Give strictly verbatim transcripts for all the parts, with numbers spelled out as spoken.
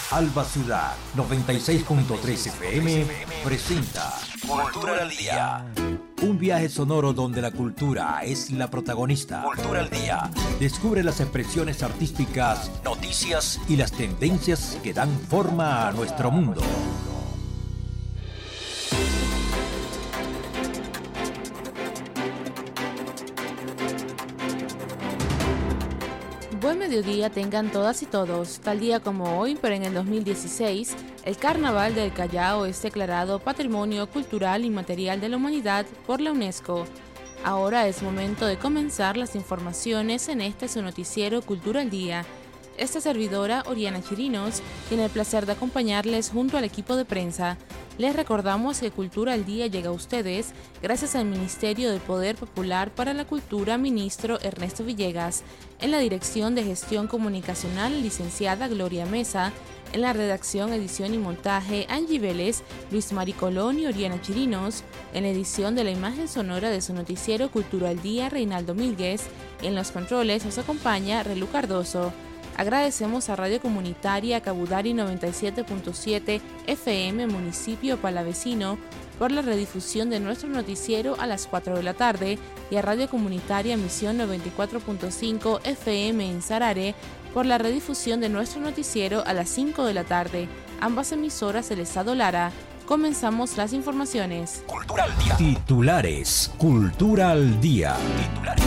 Alba Ciudad noventa y seis punto tres F M presenta Cultura al Día. Un viaje sonoro donde la cultura es la protagonista. Cultura al Día. Descubre las expresiones artísticas, noticias y las tendencias que dan forma a nuestro mundo. Buen mediodía tengan todas y todos. Tal día como hoy, pero en el dos mil dieciséis, el Carnaval del Callao es declarado Patrimonio Cultural Inmaterial de la Humanidad por la UNESCO. Ahora es momento de comenzar las informaciones en este su noticiero Cultura al Día. Esta servidora, Oriana Chirinos, tiene el placer de acompañarles junto al equipo de prensa. Les recordamos que Cultura al Día llega a ustedes gracias al Ministerio de Poder Popular para la Cultura, ministro Ernesto Villegas, en la Dirección de Gestión Comunicacional, licenciada Gloria Mesa, en la redacción, edición y montaje, Angie Vélez, Luis Mari Colón y Oriana Chirinos, en la edición de la imagen sonora de su noticiero Cultura al Día, Reinaldo Mílguez, y en los controles nos acompaña Relu Cardoso. Agradecemos a Radio Comunitaria Cabudari noventa y siete punto siete F M Municipio Palavecino por la redifusión de nuestro noticiero a las cuatro de la tarde y a Radio Comunitaria Misión noventa y cuatro punto cinco F M en Sarare por la redifusión de nuestro noticiero a las cinco de la tarde, ambas emisoras del Estado Lara. Comenzamos las informaciones. Cultura al Día. Titulares. Cultura al Día. Titulares.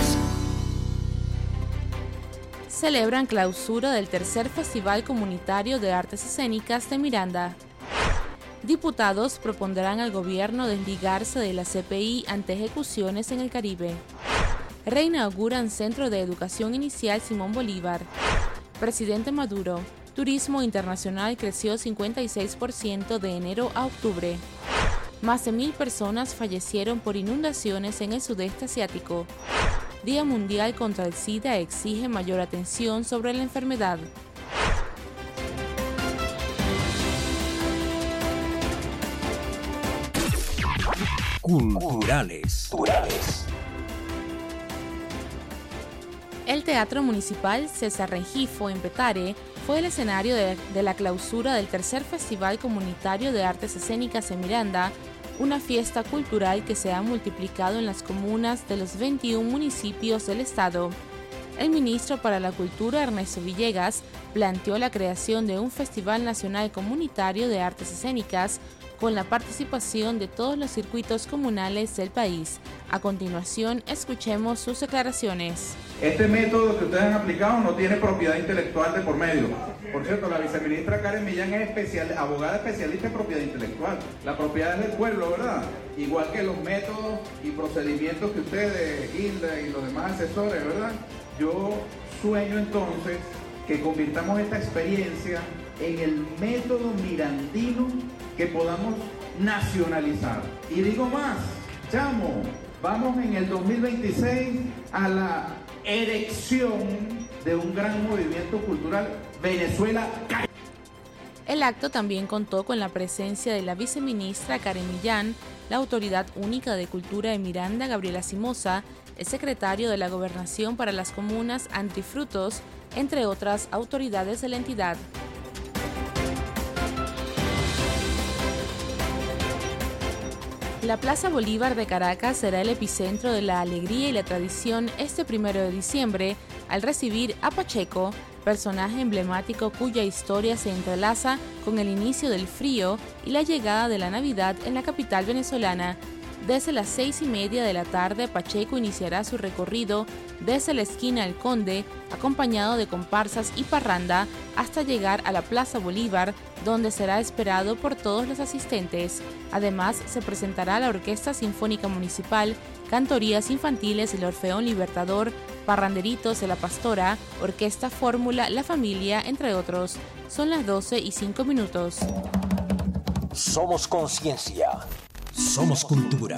Celebran clausura del tercer Festival Comunitario de Artes Escénicas de Miranda. Diputados propondrán al gobierno desligarse de la C P I ante ejecuciones en el Caribe. Reinauguran Centro de Educación Inicial Simón Bolívar. Presidente Maduro. Turismo internacional creció cincuenta y seis por ciento de enero a octubre. Más de mil personas fallecieron por inundaciones en el sudeste asiático. Día Mundial contra el SIDA exige mayor atención sobre la enfermedad. Culturales. Culturales. El Teatro Municipal César Rengifo en Petare fue el escenario de, de la clausura del tercer Festival Comunitario de Artes Escénicas en Miranda, una fiesta cultural que se ha multiplicado en las comunas de los veintiún municipios del estado. El ministro para la Cultura, Ernesto Villegas, planteó la creación de un Festival Nacional Comunitario de Artes Escénicas con la participación de todos los circuitos comunales del país. A continuación, escuchemos sus declaraciones. Este método que ustedes han aplicado no tiene propiedad intelectual de por medio. Por cierto, la viceministra Karen Millán es especial, abogada especialista en propiedad intelectual. La propiedad es del pueblo, ¿verdad? Igual que los métodos y procedimientos que ustedes, Hilda y los demás asesores, ¿verdad? Yo sueño entonces que convirtamos esta experiencia en el método mirandino que podamos nacionalizar. Y digo más, chamo, vamos en el dos mil veintiséis a la erección de un gran movimiento cultural Venezuela. El acto también contó con la presencia de la viceministra Karen Millán, la Autoridad Única de Cultura de Miranda, Gabriela Simosa, el secretario de la Gobernación para las Comunas, Andri Frutos, entre otras autoridades de la entidad. La Plaza Bolívar de Caracas será el epicentro de la alegría y la tradición este primero de diciembre al recibir a Pacheco, personaje emblemático cuya historia se entrelaza con el inicio del frío y la llegada de la Navidad en la capital venezolana. Desde las seis y media de la tarde, Pacheco iniciará su recorrido desde la esquina El Conde, acompañado de comparsas y parranda, hasta llegar a la Plaza Bolívar, donde será esperado por todos los asistentes. Además, se presentará la Orquesta Sinfónica Municipal, cantorías infantiles del Orfeón Libertador, parranderitos de La Pastora, Orquesta Fórmula, La Familia, entre otros. Son las doce y cinco minutos. Somos conciencia. Somos cultura.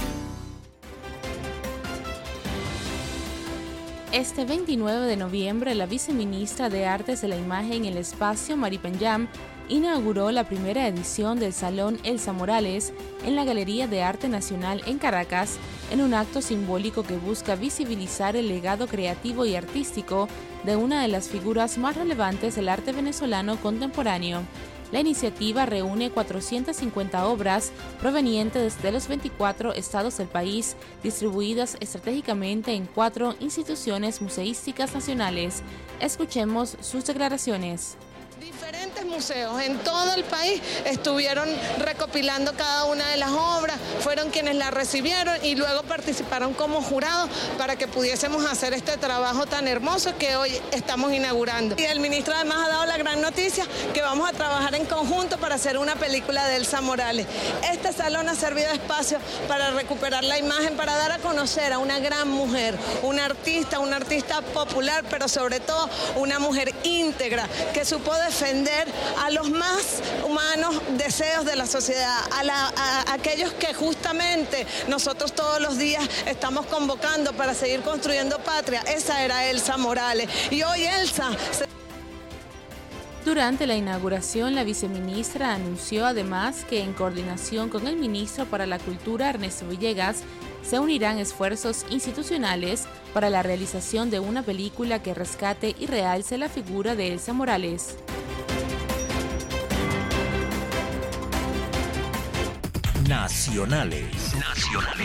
Este veintinueve de noviembre, la viceministra de Artes de la Imagen en el espacio, Mari Penyam, inauguró la primera edición del Salón Elsa Morales en la Galería de Arte Nacional en Caracas, en un acto simbólico que busca visibilizar el legado creativo y artístico de una de las figuras más relevantes del arte venezolano contemporáneo. La iniciativa reúne cuatrocientas cincuenta obras provenientes de los veinticuatro estados del país, distribuidas estratégicamente en cuatro instituciones museísticas nacionales. Escuchemos sus declaraciones. Diferentes museos en todo el país estuvieron recopilando cada una de las obras, fueron quienes las recibieron y luego participaron como jurados para que pudiésemos hacer este trabajo tan hermoso que hoy estamos inaugurando. Y el ministro además ha dado la gran noticia que vamos a trabajar en conjunto para hacer una película de Elsa Morales. Este salón ha servido de espacio para recuperar la imagen, para dar a conocer a una gran mujer, una artista, una artista popular, pero sobre todo una mujer íntegra que supo defender a los más humanos deseos de la sociedad, a, la, a, a aquellos que justamente nosotros todos los días estamos convocando para seguir construyendo patria. Esa era Elsa Morales y hoy Elsa se... Durante la inauguración, la viceministra anunció además que en coordinación con el ministro para la Cultura, Ernesto Villegas, se unirán esfuerzos institucionales para la realización de una película que rescate y realce la figura de Elsa Morales. Nacionales. Nacionales.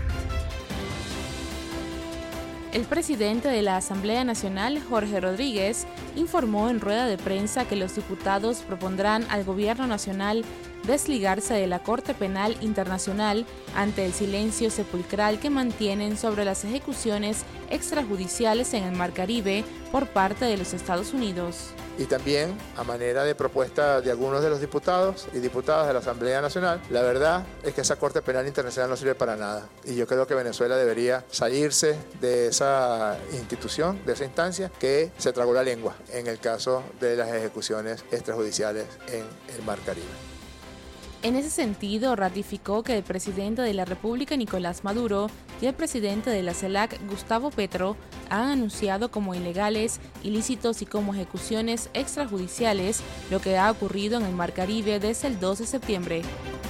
El presidente de la Asamblea Nacional, Jorge Rodríguez, informó en rueda de prensa que los diputados propondrán al Gobierno Nacional desligarse de la Corte Penal Internacional ante el silencio sepulcral que mantienen sobre las ejecuciones extrajudiciales en el Mar Caribe por parte de los Estados Unidos. Y también, a manera de propuesta de algunos de los diputados y diputadas de la Asamblea Nacional, la verdad es que esa Corte Penal Internacional no sirve para nada. Y yo creo que Venezuela debería salirse de esa institución, de esa instancia, que se tragó la lengua en el caso de las ejecuciones extrajudiciales en el Mar Caribe. En ese sentido, ratificó que el presidente de la República, Nicolás Maduro, y el presidente de la CELAC, Gustavo Petro, han anunciado como ilegales, ilícitos y como ejecuciones extrajudiciales lo que ha ocurrido en el Mar Caribe desde el dos de septiembre.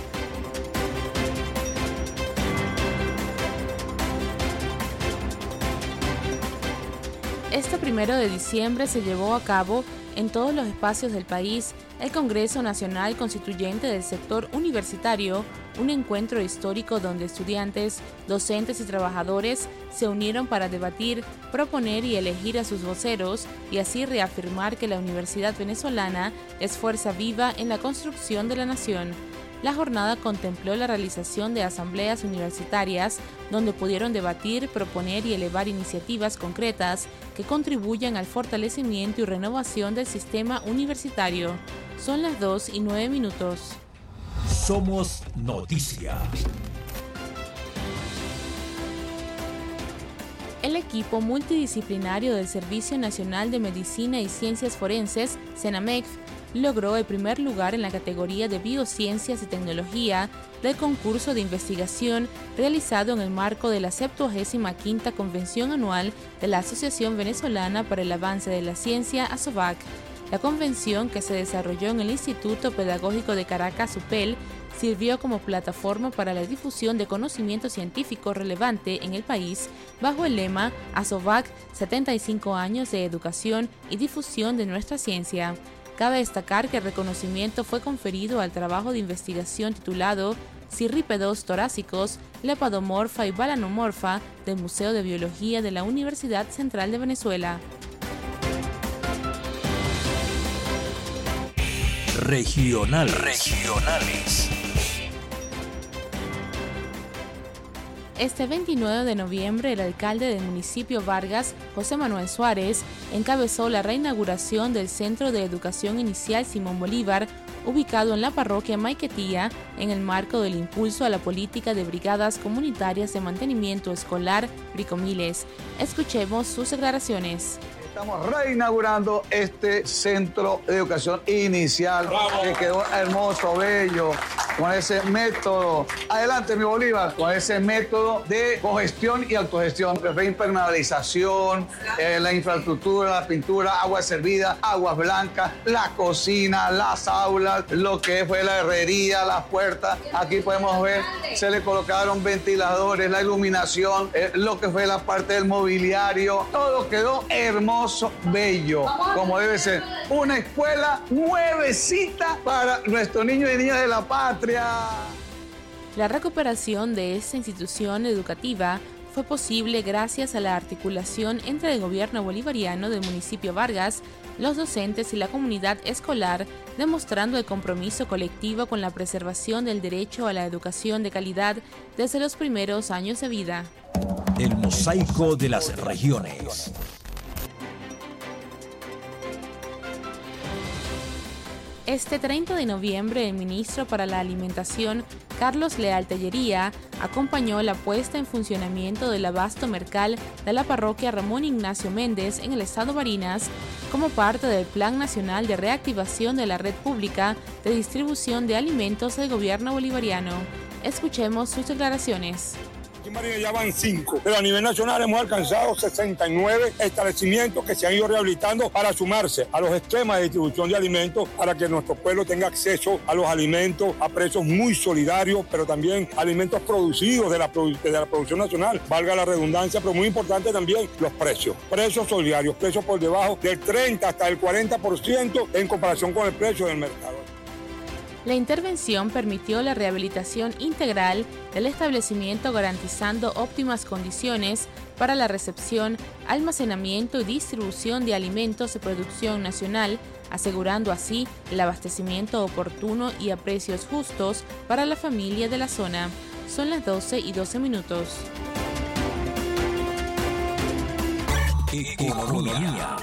Este primero de diciembre se llevó a cabo en todos los espacios del país el Congreso Nacional Constituyente del Sector Universitario, un encuentro histórico donde estudiantes, docentes y trabajadores se unieron para debatir, proponer y elegir a sus voceros y así reafirmar que la Universidad Venezolana es fuerza viva en la construcción de la nación. La jornada contempló la realización de asambleas universitarias donde pudieron debatir, proponer y elevar iniciativas concretas que contribuyan al fortalecimiento y renovación del sistema universitario. Son las dos y nueve minutos. Somos Noticia. El equipo multidisciplinario del Servicio Nacional de Medicina y Ciencias Forenses, CENAMEF, logró el primer lugar en la categoría de Biociencias y Tecnología del concurso de investigación realizado en el marco de la septuagésima quinta Convención Anual de la Asociación Venezolana para el Avance de la Ciencia, ASOVAC. La convención, que se desarrolló en el Instituto Pedagógico de Caracas, UPEL, sirvió como plataforma para la difusión de conocimiento científico relevante en el país bajo el lema ASOVAC, setenta y cinco años de educación y difusión de nuestra ciencia. Cabe destacar que el reconocimiento fue conferido al trabajo de investigación titulado Cirrípedos torácicos, lepadomorfa y balanomorfa del Museo de Biología de la Universidad Central de Venezuela. Regional. Regionales. Este veintinueve de noviembre, el alcalde del municipio Vargas, José Manuel Suárez, encabezó la reinauguración del Centro de Educación Inicial Simón Bolívar, ubicado en la parroquia Maiquetía, en el marco del impulso a la política de brigadas comunitarias de mantenimiento escolar Bricomiles. Escuchemos sus declaraciones. Estamos reinaugurando este centro de educación inicial. ¡Bravo! Que quedó hermoso, bello, con ese método, adelante mi Bolívar, con ese método de cogestión y autogestión, reimpermeabilización, eh, la infraestructura, la pintura, agua servida, aguas blancas, la cocina, las aulas, lo que fue la herrería, las puertas. Aquí podemos ver, se le colocaron ventiladores, la iluminación, eh, lo que fue la parte del mobiliario, todo quedó hermoso, bello, como debe ser. Una escuela nuevecita para nuestros niños y niñas de la patria. La recuperación de esta institución educativa fue posible gracias a la articulación entre el gobierno bolivariano del municipio Vargas, los docentes y la comunidad escolar, demostrando el compromiso colectivo con la preservación del derecho a la educación de calidad desde los primeros años de vida. El mosaico de las regiones. Este treinta de noviembre, el ministro para la Alimentación, Carlos Leal Tellería, acompañó la puesta en funcionamiento del abasto mercal de la parroquia Ramón Ignacio Méndez en el estado Barinas, como parte del Plan Nacional de Reactivación de la Red Pública de Distribución de Alimentos del gobierno bolivariano. Escuchemos sus declaraciones. Aquí en Barinas ya van cinco, pero a nivel nacional hemos alcanzado sesenta y nueve establecimientos que se han ido rehabilitando para sumarse a los esquemas de distribución de alimentos para que nuestro pueblo tenga acceso a los alimentos a precios muy solidarios, pero también alimentos producidos de la, de la producción nacional, valga la redundancia, pero muy importante también los precios. Precios solidarios, precios por debajo del treinta hasta el cuarenta por ciento en comparación con el precio del mercado. La intervención permitió la rehabilitación integral del establecimiento, garantizando óptimas condiciones para la recepción, almacenamiento y distribución de alimentos de producción nacional, asegurando así el abastecimiento oportuno y a precios justos para la familia de la zona. Son las doce y doce minutos. Economía.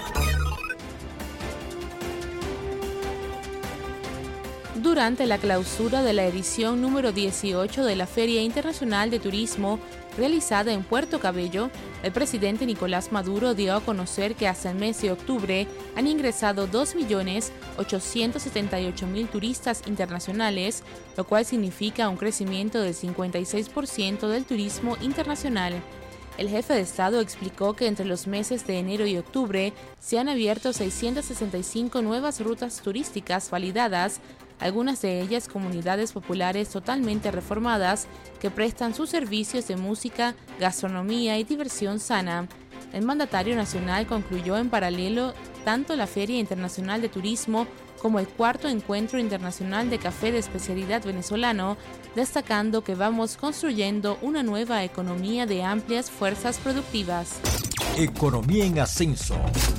Durante la clausura de la edición número dieciocho de la Feria Internacional de Turismo, realizada en Puerto Cabello, el presidente Nicolás Maduro dio a conocer que hasta el mes de octubre han ingresado dos millones ochocientos setenta y ocho mil turistas internacionales, lo cual significa un crecimiento del cincuenta y seis por ciento del turismo internacional. El jefe de Estado explicó que entre los meses de enero y octubre se han abierto seiscientas sesenta y cinco nuevas rutas turísticas validadas, algunas de ellas comunidades populares totalmente reformadas que prestan sus servicios de música, gastronomía y diversión sana. El mandatario nacional concluyó en paralelo tanto la Feria Internacional de Turismo como el cuarto Encuentro Internacional de Café de Especialidad Venezolano, destacando que vamos construyendo una nueva economía de amplias fuerzas productivas. Economía en ascenso.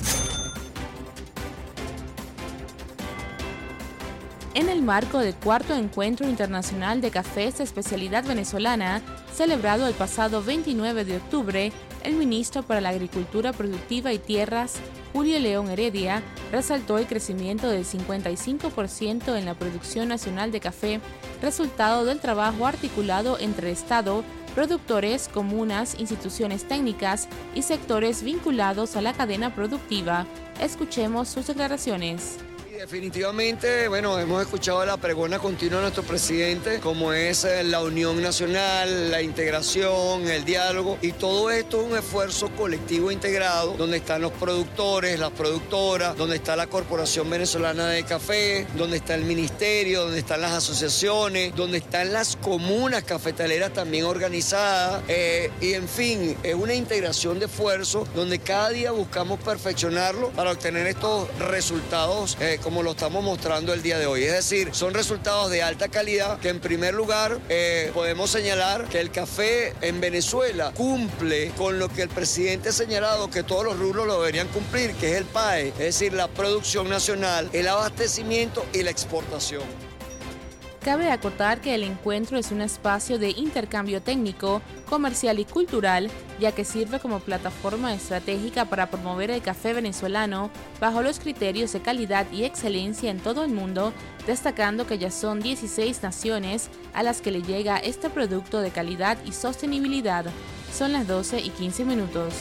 En el marco del cuarto Encuentro Internacional de Cafés de Especialidad Venezolana, celebrado el pasado veintinueve de octubre, el ministro para la Agricultura Productiva y Tierras, Julio León Heredia, resaltó el crecimiento del cincuenta y cinco por ciento en la producción nacional de café, resultado del trabajo articulado entre Estado, productores, comunas, instituciones técnicas y sectores vinculados a la cadena productiva. Escuchemos sus declaraciones. Definitivamente, bueno, hemos escuchado la pregona continua de nuestro presidente, como es la unión nacional, la integración, el diálogo, y todo esto es un esfuerzo colectivo integrado, donde están los productores, las productoras, donde está la Corporación Venezolana de Café, donde está el ministerio, donde están las asociaciones, donde están las comunas cafetaleras también organizadas, eh, y en fin, es una integración de esfuerzos donde cada día buscamos perfeccionarlo para obtener estos resultados eh, como lo estamos mostrando el día de hoy. Es decir, son resultados de alta calidad que en primer lugar eh, podemos señalar que el café en Venezuela cumple con lo que el presidente ha señalado que todos los rubros lo deberían cumplir, que es el P A E, es decir, la producción nacional, el abastecimiento y la exportación. Cabe acotar que el encuentro es un espacio de intercambio técnico, comercial y cultural, ya que sirve como plataforma estratégica para promover el café venezolano bajo los criterios de calidad y excelencia en todo el mundo, destacando que ya son dieciséis naciones a las que le llega este producto de calidad y sostenibilidad. Son las doce y quince minutos.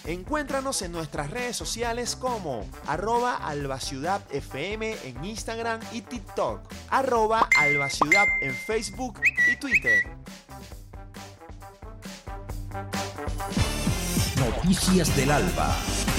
Encuéntranos en nuestras redes sociales como arroba albaciudad fm en Instagram y TikTok, arroba albaciudad en Facebook y Twitter. Noticias del Alba.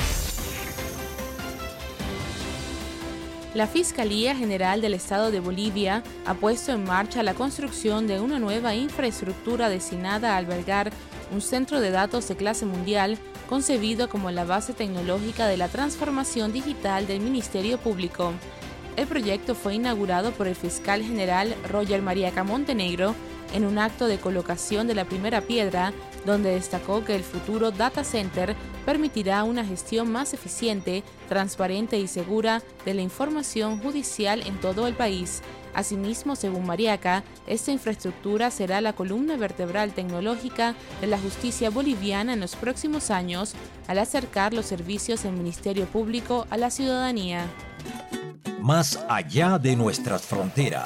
La Fiscalía General del Estado de Bolivia ha puesto en marcha la construcción de una nueva infraestructura destinada a albergar un centro de datos de clase mundial concebido como la base tecnológica de la transformación digital del Ministerio Público. El proyecto fue inaugurado por el fiscal general Roger Mariaca Montenegro en un acto de colocación de la primera piedra, donde destacó que el futuro data center permitirá una gestión más eficiente, transparente y segura de la información judicial en todo el país. Asimismo, según Mariaca, esta infraestructura será la columna vertebral tecnológica de la justicia boliviana en los próximos años, al acercar los servicios del Ministerio Público a la ciudadanía. Más allá de nuestras fronteras.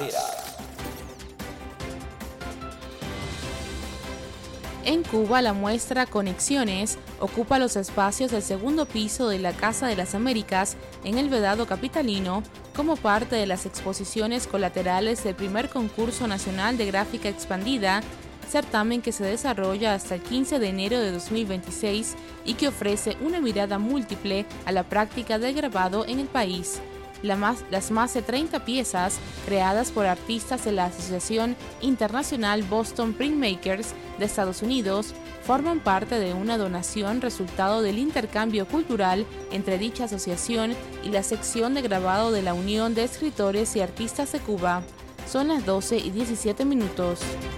En Cuba, la muestra Conexiones ocupa los espacios del segundo piso de la Casa de las Américas en el Vedado capitalino como parte de las exposiciones colaterales del primer concurso nacional de gráfica expandida, certamen que se desarrolla hasta el quince de enero de dos mil veintiséis y que ofrece una mirada múltiple a la práctica del grabado en el país. La más, las más de treinta piezas, creadas por artistas de la Asociación Internacional Boston Printmakers de Estados Unidos, forman parte de una donación resultado del intercambio cultural entre dicha asociación y la sección de grabado de la Unión de Escritores y Artistas de Cuba. Son las doce y diecisiete minutos.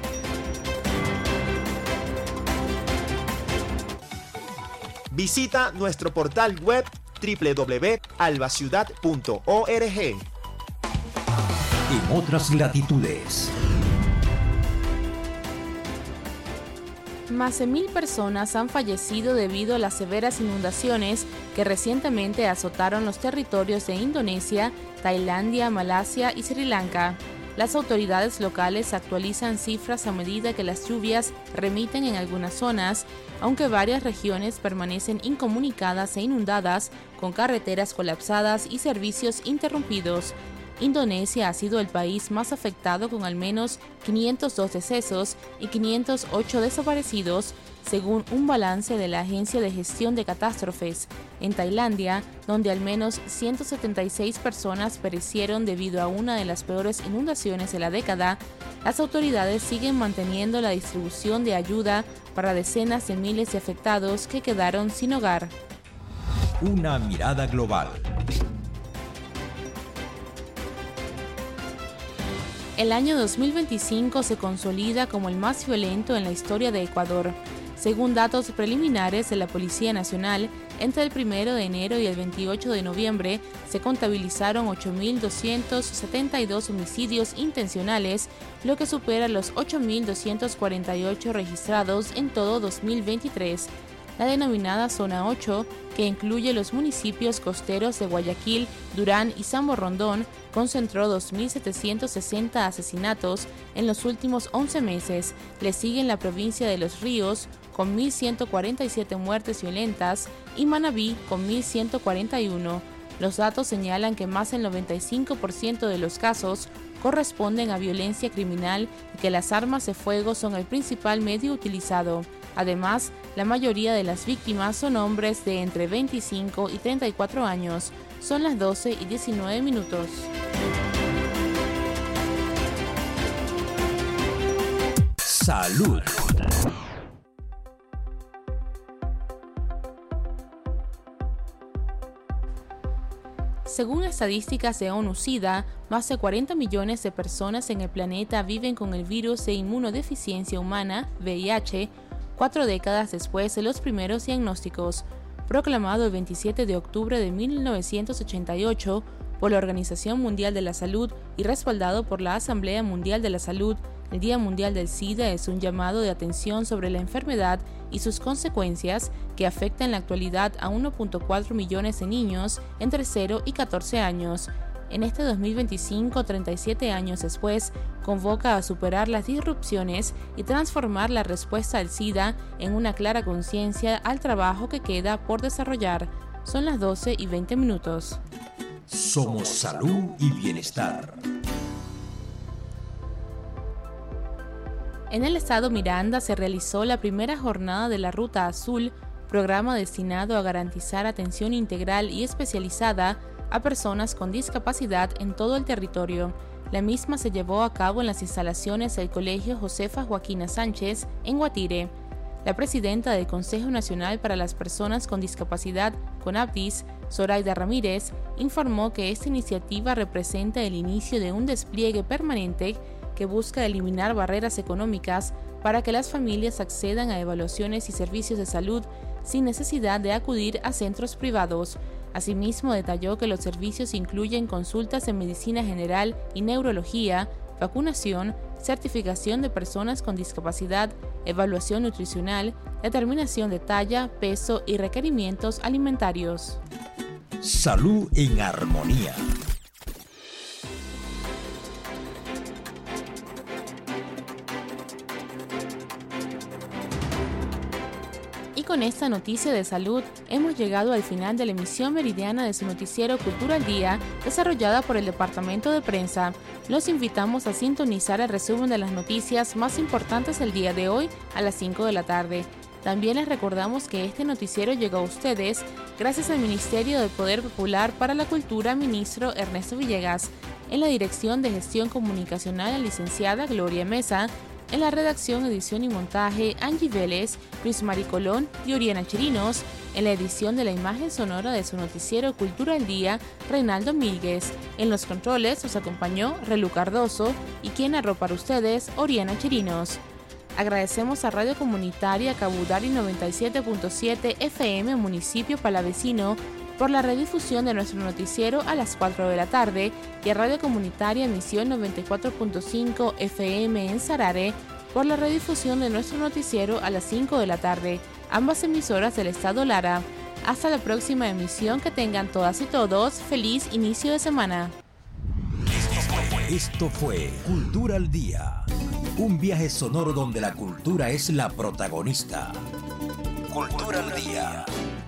Visita nuestro portal web doble u doble u doble u punto albaciudad punto org. En otras latitudes. Más de mil personas han fallecido debido a las severas inundaciones que recientemente azotaron los territorios de Indonesia, Tailandia, Malasia y Sri Lanka. Las autoridades locales actualizan cifras a medida que las lluvias remiten en algunas zonas, aunque varias regiones permanecen incomunicadas e inundadas, con carreteras colapsadas y servicios interrumpidos. Indonesia ha sido el país más afectado, con al menos quinientos dos decesos y quinientos ocho desaparecidos, según un balance de la Agencia de Gestión de Catástrofes. En Tailandia, donde al menos ciento setenta y seis personas perecieron debido a una de las peores inundaciones de la década, las autoridades siguen manteniendo la distribución de ayuda para decenas de miles de afectados que quedaron sin hogar. Una mirada global. El año dos mil veinticinco se consolida como el más violento en la historia de Ecuador. Según datos preliminares de la Policía Nacional, entre el primero de enero y el veintiocho de noviembre se contabilizaron ocho mil doscientos setenta y dos homicidios intencionales, lo que supera los ocho mil doscientos cuarenta y ocho registrados en todo dos mil veintitrés. La denominada Zona ocho, que incluye los municipios costeros de Guayaquil, Durán y San Borondón, concentró dos mil setecientos sesenta asesinatos en los últimos once meses. Le siguen la provincia de Los Ríos, con mil ciento cuarenta y siete muertes violentas, y Manabí, con mil ciento cuarenta y uno. Los datos señalan que más del noventa y cinco por ciento de los casos corresponden a violencia criminal y que las armas de fuego son el principal medio utilizado. Además, la mayoría de las víctimas son hombres de entre veinticinco y treinta y cuatro años. Son las doce y diecinueve minutos. Salud. Según estadísticas de ONU-SIDA, más de cuarenta millones de personas en el planeta viven con el virus de inmunodeficiencia humana, V I H, cuatro décadas después de los primeros diagnósticos. Proclamado el veintisiete de octubre de mil novecientos ochenta y ocho por la Organización Mundial de la Salud y respaldado por la Asamblea Mundial de la Salud, el Día Mundial del SIDA es un llamado de atención sobre la enfermedad y sus consecuencias que afecta en la actualidad a uno punto cuatro millones de niños entre cero y catorce años. en este dos mil veinticinco, treinta y siete años después, convoca a superar las disrupciones y transformar la respuesta al SIDA en una clara conciencia al trabajo que queda por desarrollar. Son las doce y veinte minutos. Somos salud y bienestar. En el estado Miranda se realizó la primera jornada de la Ruta Azul, programa destinado a garantizar atención integral y especializada a personas con discapacidad en todo el territorio. La misma se llevó a cabo en las instalaciones del Colegio Josefa Joaquina Sánchez, en Guatire. La presidenta del Consejo Nacional para las Personas con Discapacidad, CONAPDIS, Zoraida Ramírez, informó que esta iniciativa representa el inicio de un despliegue permanente que busca eliminar barreras económicas para que las familias accedan a evaluaciones y servicios de salud sin necesidad de acudir a centros privados. Asimismo, detalló que los servicios incluyen consultas en medicina general y neurología, vacunación, certificación de personas con discapacidad, evaluación nutricional, determinación de talla, peso y requerimientos alimentarios. Salud en armonía. Y con esta noticia de salud hemos llegado al final de la emisión meridiana de su noticiero Cultura al Día, desarrollada por el Departamento de Prensa. Los invitamos a sintonizar el resumen de las noticias más importantes del día de hoy a las cinco de la tarde. También les recordamos que este noticiero llegó a ustedes gracias al Ministerio del Poder Popular para la Cultura, ministro Ernesto Villegas, en la Dirección de Gestión Comunicacional la licenciada Gloria Mesa, en la redacción, edición y montaje, Angie Vélez, Luis Mari Colón y Oriana Chirinos. En la edición de la imagen sonora de su noticiero Cultura al Día, Reinaldo Míguez. En los controles nos acompañó Relu Cardoso y quien narró para ustedes, Oriana Chirinos. Agradecemos a Radio Comunitaria Cabudari noventa y siete punto siete F M Municipio Palavecino por la redifusión de nuestro noticiero a las cuatro de la tarde y a Radio Comunitaria Emisión noventa y cuatro punto cinco F M en Sarare por la redifusión de nuestro noticiero a las cinco de la tarde, ambas emisoras del Estado Lara. Hasta la próxima emisión, que tengan todas y todos feliz inicio de semana. Esto fue Cultura al Día, un viaje sonoro donde la cultura es la protagonista. Cultura al Día.